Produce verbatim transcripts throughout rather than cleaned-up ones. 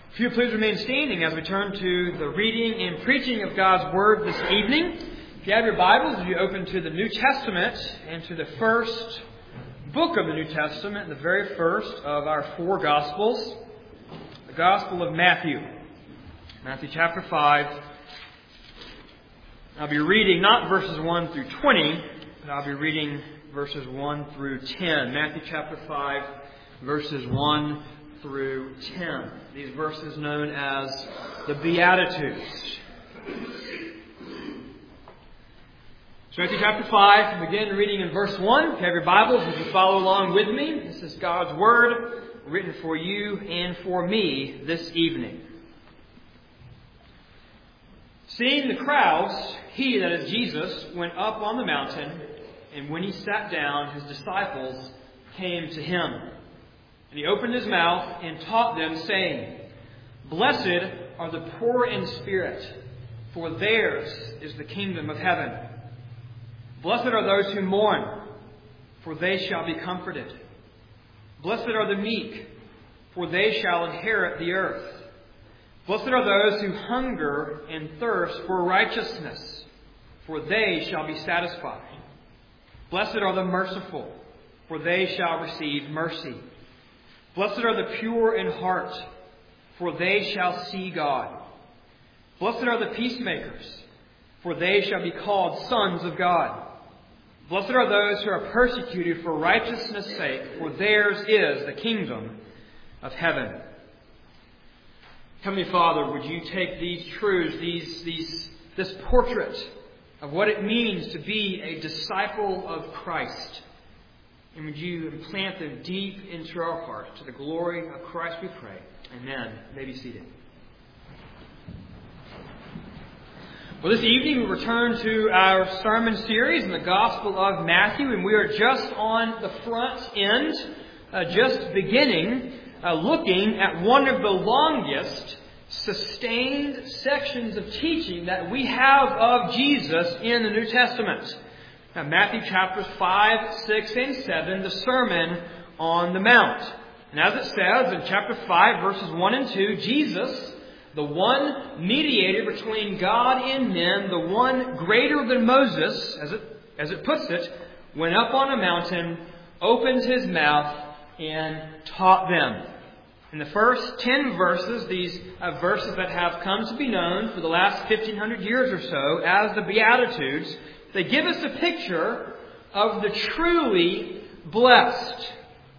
If you please remain standing as we turn to the reading and preaching of God's Word this evening. If you have your Bibles, if you open to the New Testament and to the first book of the New Testament, the very first of our four Gospels, the Gospel of Matthew. Matthew chapter five. I'll be reading not verses one through twenty, but I'll be reading verses one through ten. Matthew chapter five, verses one through ten. These verses known as the Beatitudes. So Matthew chapter five, begin reading in verse one. If you have your Bibles, you can follow along with me. This is God's Word written for you and for me this evening. Seeing the crowds, he, that is Jesus, went up on the mountain, and when he sat down, his disciples came to him. And he opened his mouth and taught them, saying, Blessed are the poor in spirit, for theirs is the kingdom of heaven. Blessed are those who mourn, for they shall be comforted. Blessed are the meek, for they shall inherit the earth. Blessed are those who hunger and thirst for righteousness, for they shall be satisfied. Blessed are the merciful, for they shall receive mercy. Blessed are the pure in heart, for they shall see God. Blessed are the peacemakers, for they shall be called sons of God. Blessed are those who are persecuted for righteousness' sake, for theirs is the kingdom of heaven. Heavenly Father, would you take these truths, these, these, this portrait of what it means to be a disciple of Christ, and would you implant them deep into our hearts? To the glory of Christ we pray. Amen. You may be seated. Well, this evening we return to our sermon series in the Gospel of Matthew, and we are just on the front end, uh, just beginning, uh, looking at one of the longest sustained sections of teaching that we have of Jesus in the New Testament. Now, Matthew chapters five, six, and seven, the Sermon on the Mount. And as it says in chapter five, verses one and two, Jesus, the one mediator between God and men, the one greater than Moses, as it, as it puts it, went up on a mountain, opened his mouth, and taught them. In the first ten verses, these uh, verses that have come to be known for the last fifteen hundred years or so as the Beatitudes, they give us a picture of the truly blessed.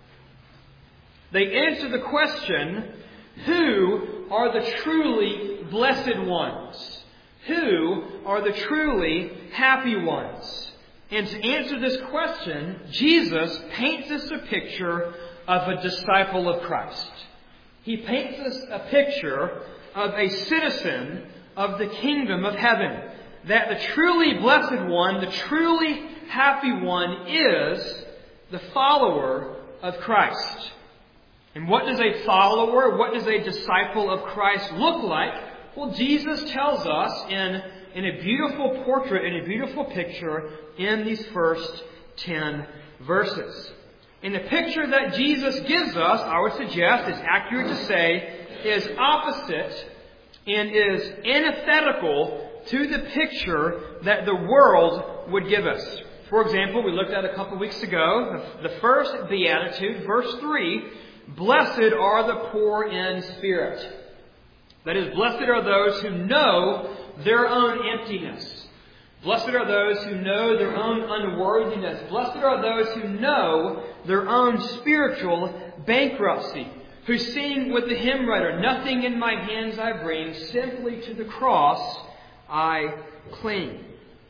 They answer the question, who are the truly blessed ones? Who are the truly happy ones? And to answer this question, Jesus paints us a picture of a disciple of Christ. He paints us a picture of a citizen of the kingdom of heaven. That the truly blessed one, the truly happy one, is the follower of Christ. And what does a follower, what does a disciple of Christ look like? Well, Jesus tells us in, in a beautiful portrait, in a beautiful picture, in these first ten verses. And the picture that Jesus gives us, I would suggest, is accurate to say, is opposite and is antithetical to the picture that the world would give us. For example, we looked at a couple weeks ago, the first Beatitude, verse three, Blessed are the poor in spirit. That is, blessed are those who know their own emptiness. Blessed are those who know their own unworthiness. Blessed are those who know their own spiritual bankruptcy. Who sing with the hymn writer, Nothing in my hands I bring, simply to the cross I cling.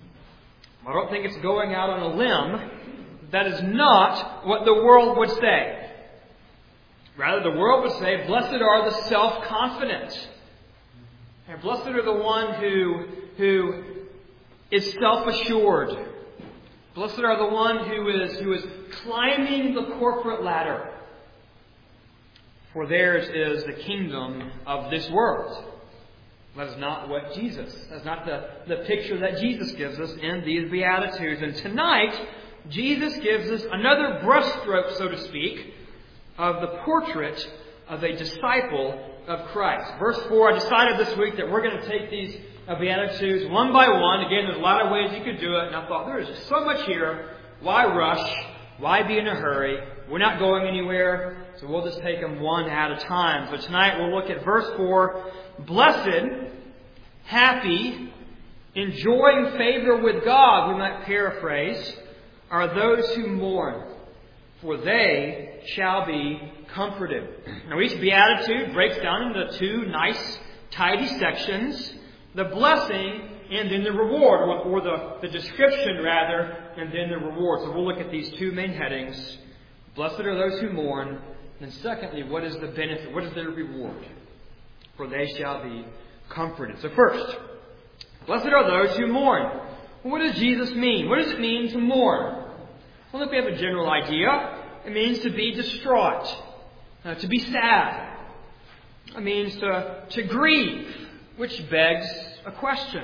I don't think it's going out on a limb. That is not what the world would say. Rather, the world would say, blessed are the self-confident. And blessed are the one who, who is self-assured. Blessed are the one who is, who is climbing the corporate ladder. For theirs is the kingdom of this world. That is not what Jesus, that's not the, the picture that Jesus gives us in these Beatitudes. And tonight, Jesus gives us another brushstroke, so to speak, of the portrait of a disciple of Christ. Verse four, I decided this week that we're going to take these uh, Beatitudes one by one. Again, there's a lot of ways you could do it, and I thought there is just so much here. Why rush? Why be in a hurry? We're not going anywhere, so we'll just take them one at a time. So tonight we'll look at verse four. Blessed, happy, enjoying favor with God, we might paraphrase, are those who mourn, for they shall be comforted. Now each beatitude breaks down into two nice, tidy sections. The blessing and then the reward, or, or the, the description rather, and then the reward. So we'll look at these two main headings. Blessed are those who mourn. And secondly, what is the benefit? What is their reward? For they shall be comforted. So first, blessed are those who mourn. Well, what does Jesus mean? What does it mean to mourn? Well, look, we have a general idea. It means to be distraught, uh, to be sad. It means to, to grieve, which begs a question.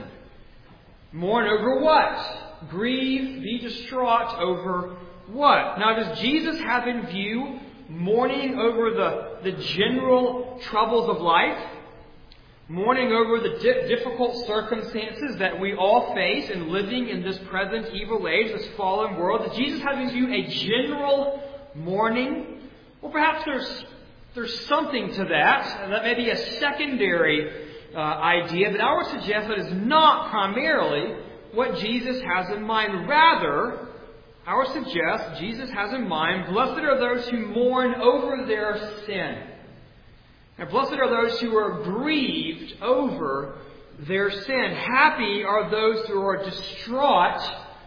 Mourn over what? Grieve, be distraught over what? Now, does Jesus have in view mourning over the, the general troubles of life? Mourning over the di- difficult circumstances that we all face in living in this present evil age, this fallen world? Does Jesus have in view a general mourning? Well, perhaps there's there's something to that, and that may be a secondary uh, idea, but I would suggest that is not primarily what Jesus has in mind. Rather, I would suggest Jesus has in mind, blessed are those who mourn over their sin. Now, blessed are those who are grieved over their sin. Happy are those who are distraught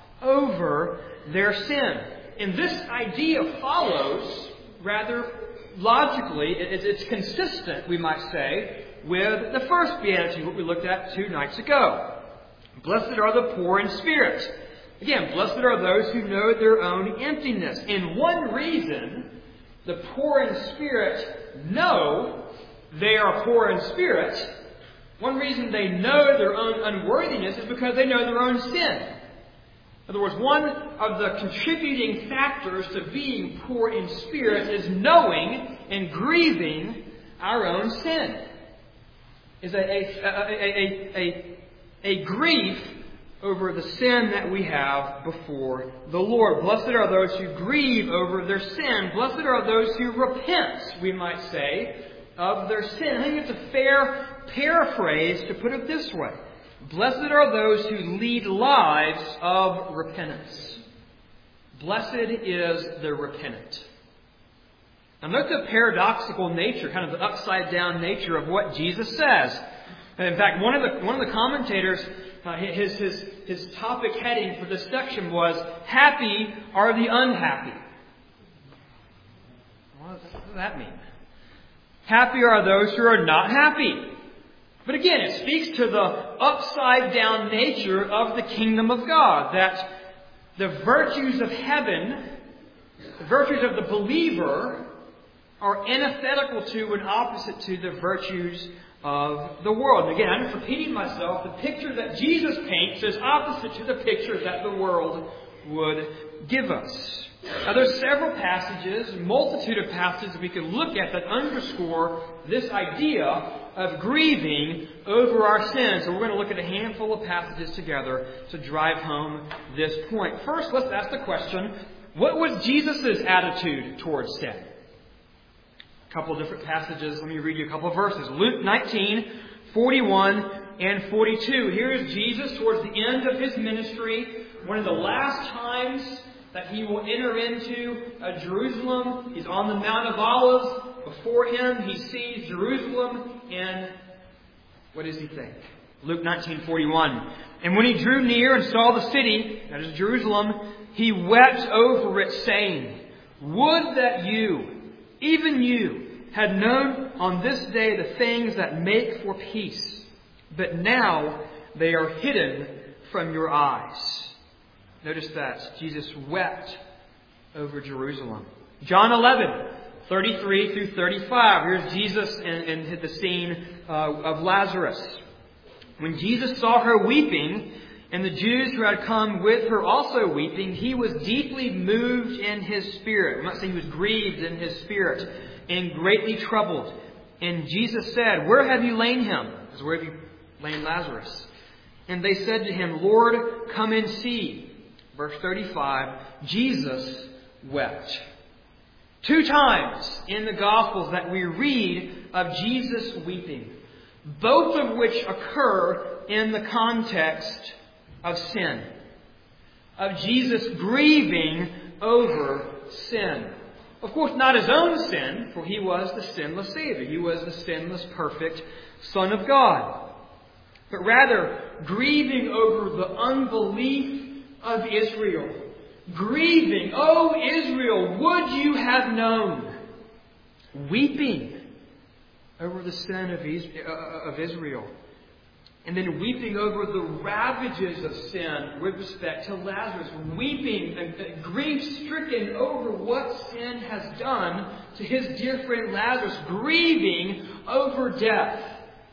over their sin. And this idea follows rather logically, it's, it's consistent, we might say, with the first beatitude, what we looked at two nights ago. Blessed are the poor in spirit. Again, blessed are those who know their own emptiness. And one reason the poor in spirit know they are poor in spirit, one reason they know their own unworthiness is because they know their own sin. In other words, one of the contributing factors to being poor in spirit is knowing and grieving our own sin. Is a, a, a, a, a, a grief over the sin that we have before the Lord. Blessed are those who grieve over their sin. Blessed are those who repent, we might say, of their sin. I think it's a fair paraphrase to put it this way. Blessed are those who lead lives of repentance. Blessed is the repentant. Now note the paradoxical nature, kind of the upside down nature of what Jesus says. And in fact, one of the one of the commentators, uh, his his his topic heading for this section was "Happy are the unhappy." What does that mean? Happy are those who are not happy. But again, it speaks to the upside down nature of the kingdom of God, that the virtues of heaven, the virtues of the believer, are antithetical to and opposite to the virtues of the world. And again, I'm just repeating myself. The picture that Jesus paints is opposite to the picture that the world would give us. Now, there's several passages, a multitude of passages we could look at that underscore this idea of grieving over our sins. So we're going to look at a handful of passages together to drive home this point. First, let's ask the question, what was Jesus' attitude towards sin? A couple of different passages. Let me read you a couple of verses. Luke nineteen, forty-one and forty-two. Here is Jesus towards the end of his ministry. One of the last times that he will enter into uh, Jerusalem. He's on the Mount of Olives. Before him, he sees Jerusalem, and what does he think? Luke nineteen, forty-one. And when he drew near and saw the city, that is Jerusalem, he wept over it, saying, "Would that you, even you, had known on this day the things that make for peace, but now they are hidden from your eyes." Notice that Jesus wept over Jerusalem. John eleven, thirty-three through thirty-five. Here's Jesus in, in the scene uh, of Lazarus. When Jesus saw her weeping, and the Jews who had come with her also weeping, he was deeply moved in his spirit. I'm not saying he was grieved in his spirit, and greatly troubled. And Jesus said, "Where have you laid him?" Because where have you laid Lazarus? And they said to him, "Lord, come and see." Verse thirty-five, Jesus wept. Two times in the Gospels that we read of Jesus weeping, both of which occur in the context of sin, of Jesus grieving over sin. Of course, not his own sin, for he was the sinless Savior. He was the sinless, perfect Son of God. But rather, grieving over the unbelief of Israel. Grieving, "Oh Israel, would you have known?" Weeping over the sin of Israel. And then weeping over the ravages of sin with respect to Lazarus. Weeping and grief-stricken over what sin has done to his dear friend Lazarus. Grieving over death.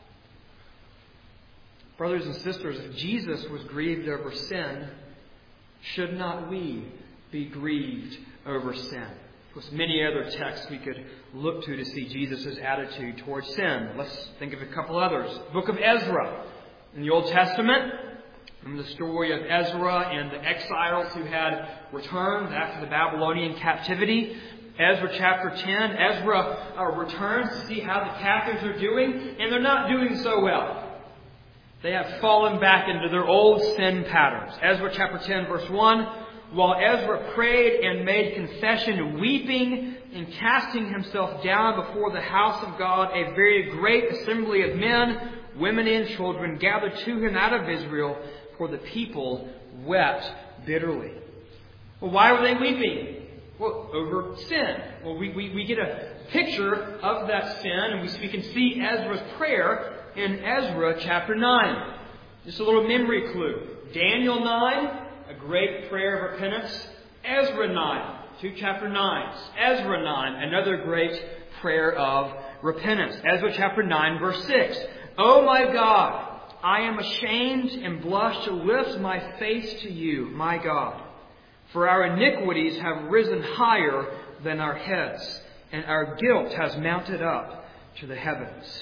Brothers and sisters, if Jesus was grieved over sin, should not we be grieved over sin? There's many other texts we could look to to see Jesus' attitude towards sin. Let's think of a couple others. Book of Ezra in the Old Testament. Remember the story of Ezra and the exiles who had returned after the Babylonian captivity. Ezra chapter ten. Ezra uh, returns to see how the captives are doing, and they're not doing so well. They have fallen back into their old sin patterns. Ezra chapter ten, verse one. While Ezra prayed and made confession, weeping and casting himself down before the house of God, a very great assembly of men, women, and children gathered to him out of Israel, for the people wept bitterly. Well, why were they weeping? Well, over sin. Well, we, we, we get a picture of that sin, and we, we can see Ezra's prayer in Ezra chapter nine. Just a little memory clue. Daniel nine, a great prayer of repentance. Ezra nine, two chapter nines. Ezra nine, another great prayer of repentance. Ezra chapter nine, verse six. "O my God, I am ashamed and blush to lift my face to you, my God. For our iniquities have risen higher than our heads, and our guilt has mounted up to the heavens."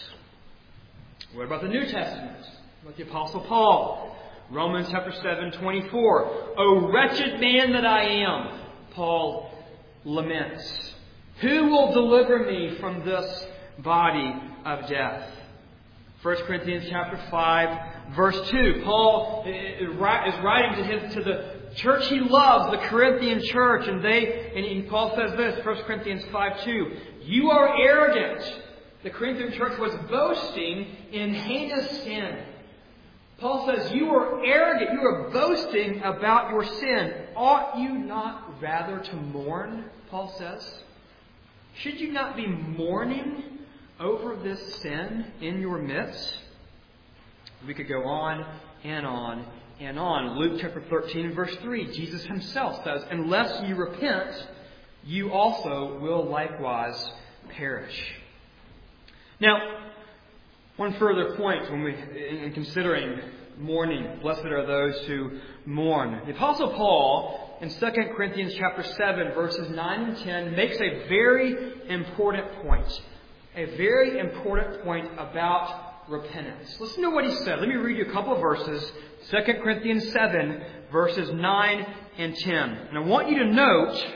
What about the New Testament? What about the Apostle Paul? Romans chapter seven, twenty-four. "O wretched man that I am," Paul laments, "who will deliver me from this body of death?" First Corinthians chapter five, verse two. Paul is writing to his, to the church he loves, the Corinthian church, and they and Paul says this, First Corinthians five, two. "You are arrogant." The Corinthian church was boasting in heinous sin. Paul says, "You are arrogant. You are boasting about your sin. Ought you not rather to mourn?" Paul says. Should you not be mourning over this sin in your midst? We could go on and on and on. Luke chapter thirteen, verse three, Jesus himself says, "Unless you repent, you also will likewise perish." Now, one further point when we, in considering mourning, blessed are those who mourn. The Apostle Paul, in Second Corinthians chapter seven, verses nine and ten, makes a very important point. A very important point about repentance. Listen to what he said. Let me read you a couple of verses. Second Corinthians seven, verses nine and ten. And I want you to note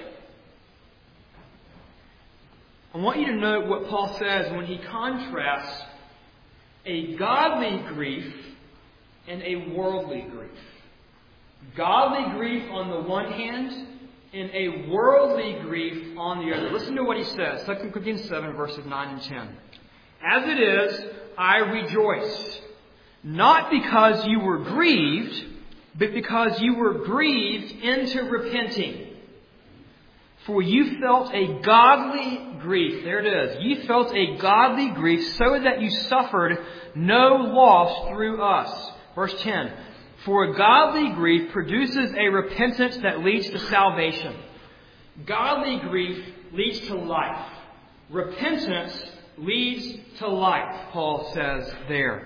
I want you to note what Paul says when he contrasts a godly grief and a worldly grief. Godly grief on the one hand and a worldly grief on the other. Listen to what he says. Second Corinthians seven, verses nine and ten. "As it is, I rejoice, not because you were grieved, but because you were grieved into repenting. For you felt a godly grief." There it is. "You felt a godly grief so that you suffered no loss through us." Verse ten. "For a godly grief produces a repentance that leads to salvation." Godly grief leads to life. Repentance leads to life, Paul says there.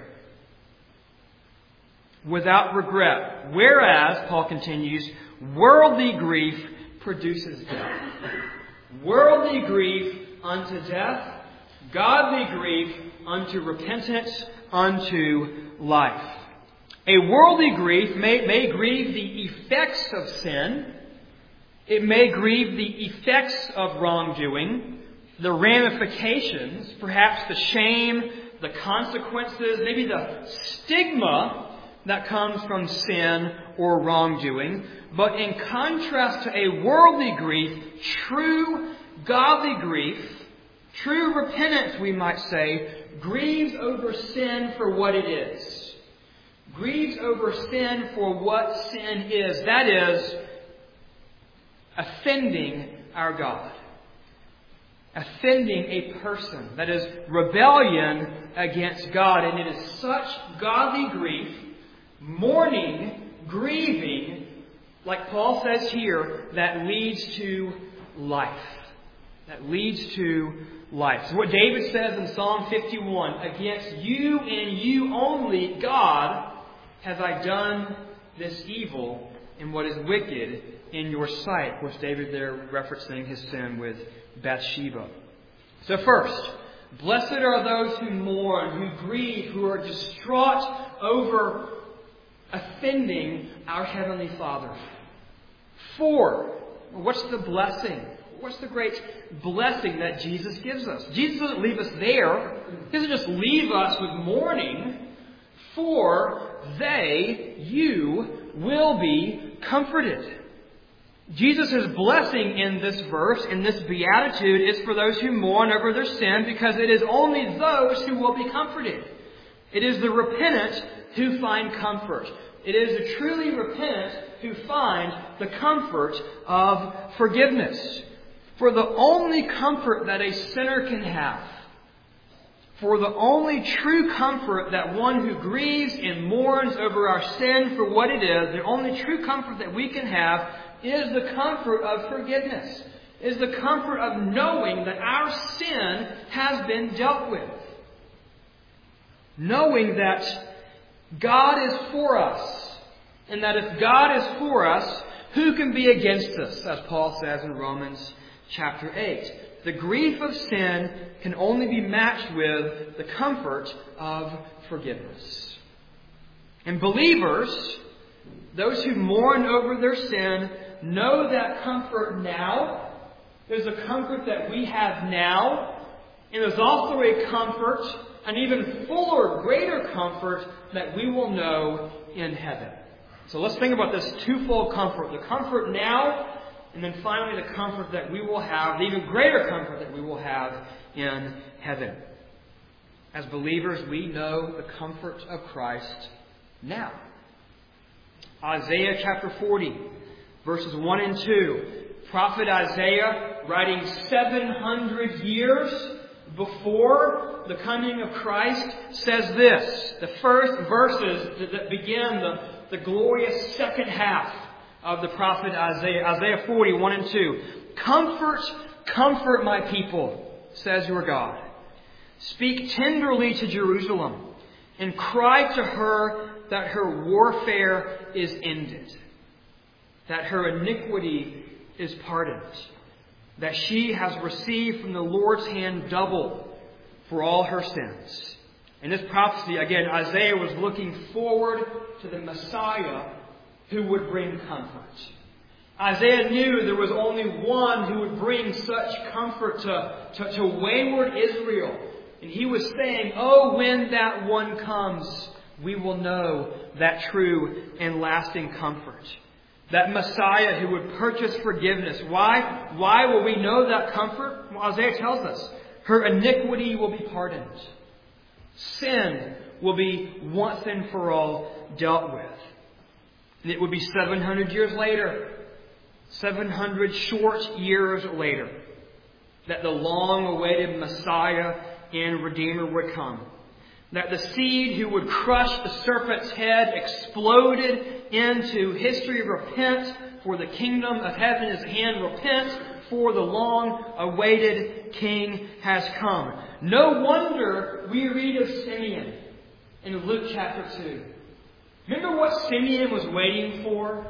"Without regret. Whereas," Paul continues, "worldly grief produces death." Worldly grief unto death, godly grief unto repentance, unto life. A worldly grief may, may grieve the effects of sin. It may grieve the effects of wrongdoing, the ramifications, perhaps the shame, the consequences, maybe the stigma that comes from sin or wrongdoing. But in contrast to a worldly grief, true godly grief, true repentance, we might say, grieves over sin for what it is. Grieves over sin for what sin is. That is, offending our God. Offending a person. That is, rebellion against God. And it is such godly grief, mourning, grieving, like Paul says here, that leads to life. That leads to life. So what David says in Psalm fifty-one, against you and you only, God, have I done this evil and what is wicked in your sight. Of course, David there referencing his sin with Bathsheba. So first, blessed are those who mourn, who grieve, who are distraught over offending our Heavenly Father. Four, what's the blessing? What's the great blessing that Jesus gives us? Jesus doesn't leave us there. He doesn't just leave us with mourning. For they, you, will be comforted. Jesus' blessing in this verse, in this beatitude, is for those who mourn over their sin, because it is only those who will be comforted. It is the repentant who find comfort. It is the truly repentant who find the comfort of forgiveness. For the only comfort that a sinner can have, for the only true comfort that one who grieves and mourns over our sin for what it is, the only true comfort that we can have is the comfort of forgiveness. Is the comfort of knowing that our sin has been dealt with. Knowing that God is for us. And that if God is for us, who can be against us? As Paul says in Romans chapter eight. The grief of sin can only be matched with the comfort of forgiveness. And believers, those who mourn over their sin, know that comfort now. There's a comfort that we have now. And there's also a comfort, an even fuller, greater comfort that we will know in heaven. So let's think about this twofold comfort. The comfort now, and then finally the comfort that we will have, the even greater comfort that we will have in heaven. As believers, we know the comfort of Christ now. Isaiah chapter forty, verses one and two. Prophet Isaiah, writing seven hundred years before the coming of Christ, says this. The first verses that begin the, the glorious second half of the prophet Isaiah. Isaiah forty, one and two. Comfort, comfort my people, says your God. Speak tenderly to Jerusalem and cry to her that her warfare is ended, that her iniquity is pardoned, that she has received from the Lord's hand double for all her sins. In this prophecy, again, Isaiah was looking forward to the Messiah who would bring comfort. Isaiah knew there was only one who would bring such comfort to, to, to wayward Israel. And he was saying, oh, when that one comes, we will know that true and lasting comfort. That Messiah who would purchase forgiveness. Why? Why will we know that comfort? Well, Isaiah tells us, her iniquity will be pardoned. Sin will be once and for all dealt with. And it would be seven hundred years later, seven hundred short years later, that the long-awaited Messiah and Redeemer would come. That the seed who would crush the serpent's head exploded into history. Repent, for the kingdom of heaven is at hand. Repent, for the long-awaited King has come. No wonder we read of Simeon in Luke chapter two. Remember what Simeon was waiting for?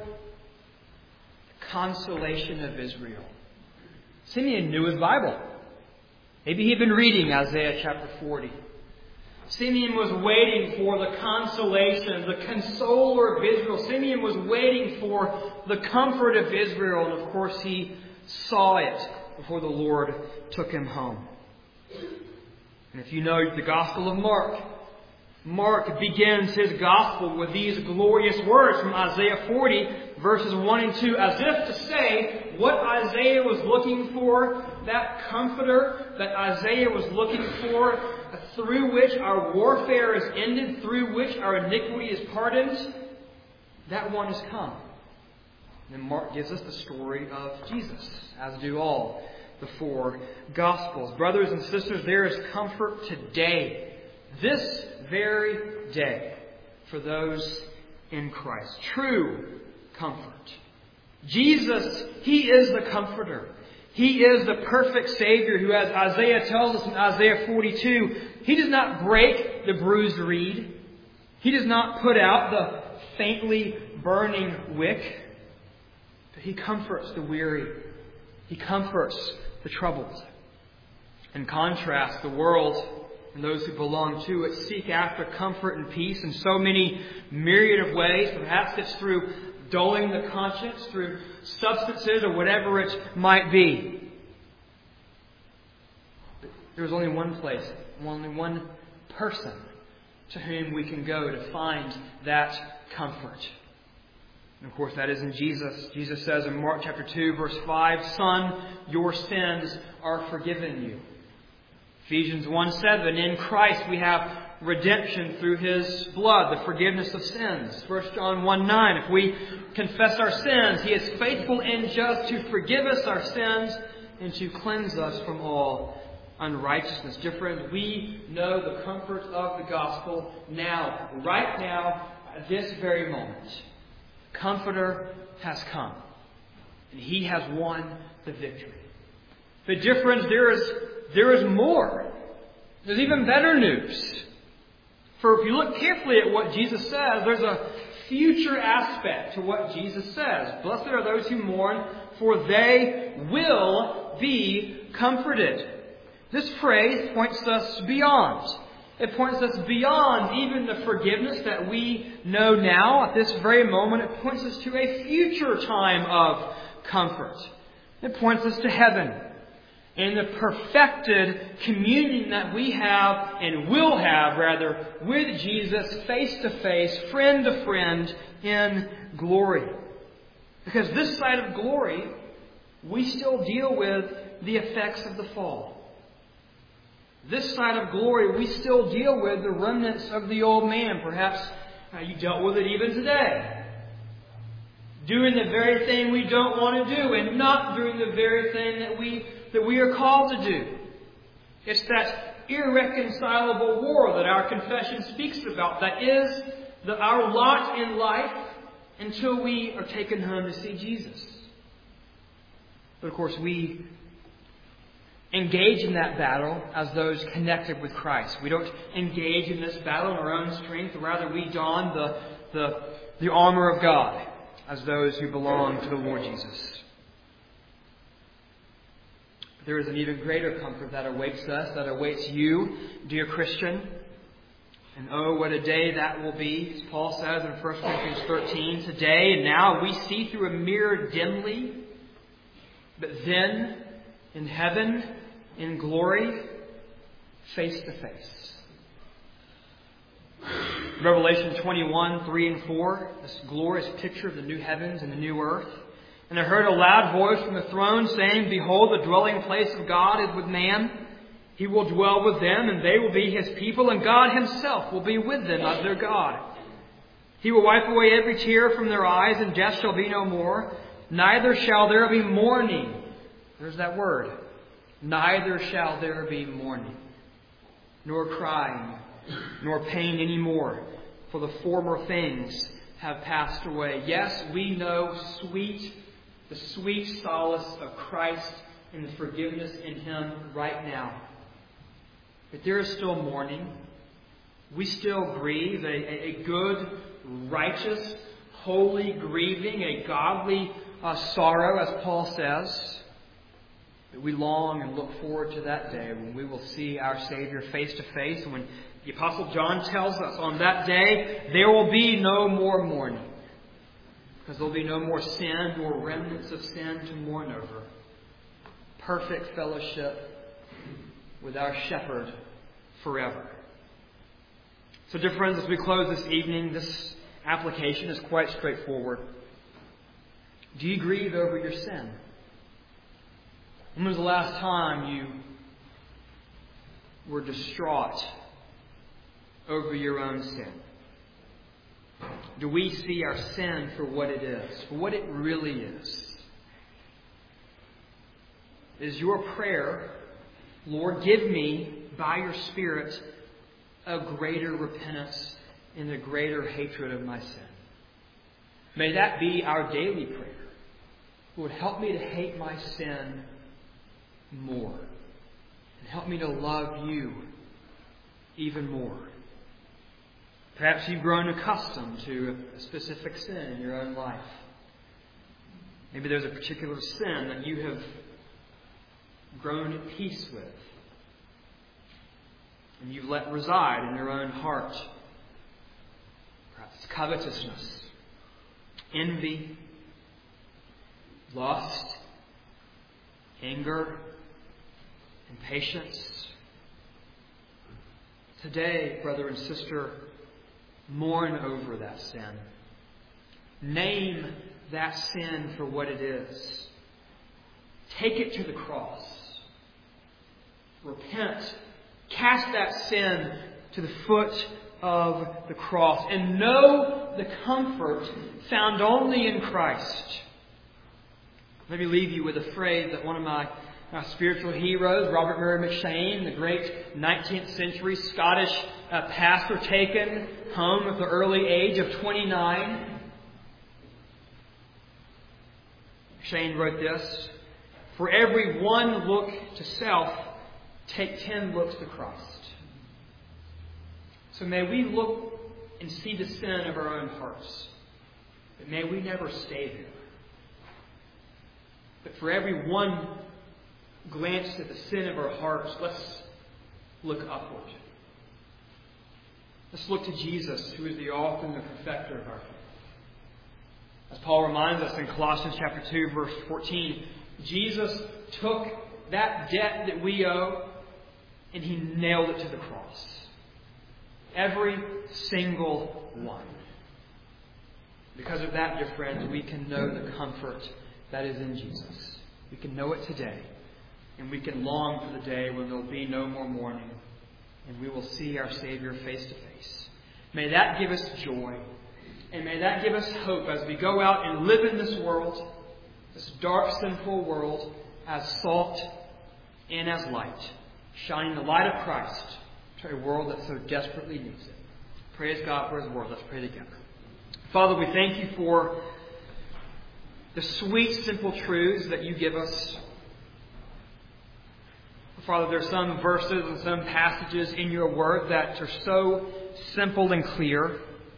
The consolation of Israel. Simeon knew his Bible. Maybe he'd been reading Isaiah chapter forty. Simeon was waiting for the consolation, the consoler of Israel. Simeon was waiting for the comfort of Israel. And of course he saw it before the Lord took him home. And if you know the Gospel of Mark, Mark begins his Gospel with these glorious words from Isaiah forty, verses one and two, as if to say what Isaiah was looking for, that comforter that Isaiah was looking for, through which our warfare is ended, through which our iniquity is pardoned, that one has come. And Mark gives us the story of Jesus, as do all the four Gospels. Brothers and sisters, there is comfort today, this very day, for those in Christ. True comfort. Jesus, He is the comforter. He is the perfect Savior who, as Isaiah tells us in Isaiah forty-two, He does not break the bruised reed. He does not put out the faintly burning wick. But He comforts the weary. He comforts the troubled. In contrast, the world and those who belong to it seek after comfort and peace in so many myriad of ways. Perhaps it's through dulling the conscience, through substances or whatever it might be. But there's only one place, only one person to whom we can go to find that comfort. And of course that is in Jesus. Jesus says in Mark chapter two, verse five, Son, your sins are forgiven you. Ephesians one seven, in Christ we have redemption through His blood, the forgiveness of sins. First John one nine, if we confess our sins, He is faithful and just to forgive us our sins and to cleanse us from all unrighteousness. Dear friends, we know the comfort of the gospel now, right now, at this very moment. Comforter has come, and He has won the victory. But dear friends, there is, there is more. There's even better news. For if you look carefully at what Jesus says, there's a future aspect to what Jesus says. Blessed are those who mourn, for they will be comforted. This phrase points us beyond. It points us beyond even the forgiveness that we know now at this very moment. It points us to a future time of comfort. It points us to heaven. And the perfected communion that we have and will have, rather, with Jesus face to face, friend to friend, in glory. Because this side of glory, we still deal with the effects of the fall. This side of glory, we still deal with the remnants of the old man. Perhaps uh, you dealt with it even today. Doing the very thing we don't want to do and not doing the very thing that we that we are called to do. It's that irreconcilable war that our confession speaks about. That is the, our lot in life until we are taken home to see Jesus. But of course we engage in that battle as those connected with Christ. We don't engage in this battle in our own strength. Rather, we don the, the, the armor of God as those who belong to the Lord Jesus. There is an even greater comfort that awaits us, that awaits you, dear Christian. And oh, what a day that will be. As Paul says in First Corinthians thirteen, today and now we see through a mirror dimly, but then in heaven, in glory, face to face. Revelation twenty-one, three and four, this glorious picture of the new heavens and the new earth. And I heard a loud voice from the throne saying, Behold, the dwelling place of God is with man. He will dwell with them, and they will be His people, and God Himself will be with them as their God. He will wipe away every tear from their eyes, and death shall be no more. Neither shall there be mourning. There's that word. Neither shall there be mourning, nor crying, nor pain any more, for the former things have passed away. Yes, we know sweet, the sweet solace of Christ and the forgiveness in Him right now. But there is still mourning. We still grieve, a, a good, righteous, holy grieving, a godly uh, sorrow, as Paul says. That we long and look forward to that day when we will see our Savior face to face. And when the Apostle John tells us on that day, there will be no more mourning. Because there will be no more sin or remnants of sin to mourn over. Perfect fellowship with our Shepherd forever. So, dear friends, as we close this evening, this application is quite straightforward. Do you grieve over your sin? When was the last time you were distraught over your own sin? Do we see our sin for what it is, for what it really is? Is your prayer, Lord, give me, by your Spirit, a greater repentance and a greater hatred of my sin? May that be our daily prayer. Lord, help me to hate my sin more. And help me to love you even more. Perhaps you've grown accustomed to a specific sin in your own life. Maybe there's a particular sin that you have grown at peace with. And you've let reside in your own heart. Perhaps it's covetousness, envy, lust, anger, impatience. Today, brother and sister, mourn over that sin. Name that sin for what it is. Take it to the cross. Repent. Cast that sin to the foot of the cross. And know the comfort found only in Christ. Let me leave you with a phrase that one of my uh, spiritual heroes, Robert Murray McCheyne, the great nineteenth century Scottish uh, pastor taken home at the early age of twenty-nine. McCheyne wrote this: "For every one look to self, take ten looks to Christ." So may we look and see the sin of our own hearts. But may we never stay there. But for every one glance at the sin of our hearts, let's look upward. Let's look to Jesus, who is the author and the perfecter of our faith. As Paul reminds us in Colossians chapter two, verse fourteen, Jesus took that debt that we owe and He nailed it to the cross. Every single one. Because of that, dear friends, we can know the comfort that is in Jesus. We can know it today. And we can long for the day when there will be no more mourning. And we will see our Savior face to face. May that give us joy. And may that give us hope as we go out and live in this world, this dark, sinful world, as salt and as light, shining the light of Christ to a world that so desperately needs it. Praise God for His word. Let's pray together. Father, we thank you for the sweet, simple truths that you give us. Father, there are some verses and some passages in your word that are so simple and clear.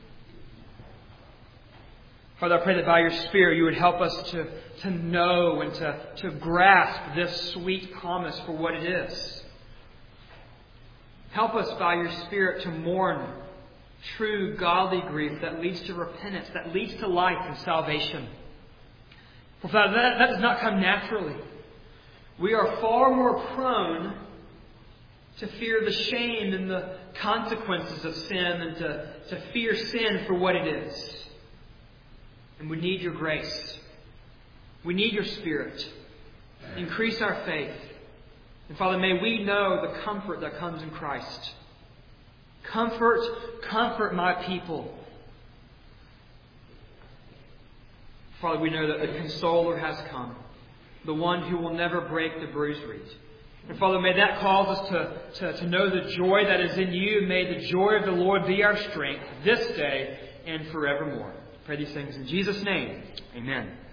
Father, I pray that by your Spirit you would help us to, to know and to, to grasp this sweet promise for what it is. Help us by your Spirit to mourn true godly grief that leads to repentance, that leads to life and salvation. For Father, that, that does not come naturally. We are far more prone to fear the shame and the consequences of sin and to, to fear sin for what it is. And we need your grace. We need your Spirit. Increase our faith. And Father, may we know the comfort that comes in Christ. Comfort, comfort my people. Father, we know that the Consoler has come. The one who will never break the bruised reed. And Father, may that cause us to, to, to know the joy that is in you. May the joy of the Lord be our strength this day and forevermore. I pray these things in Jesus' name. Amen.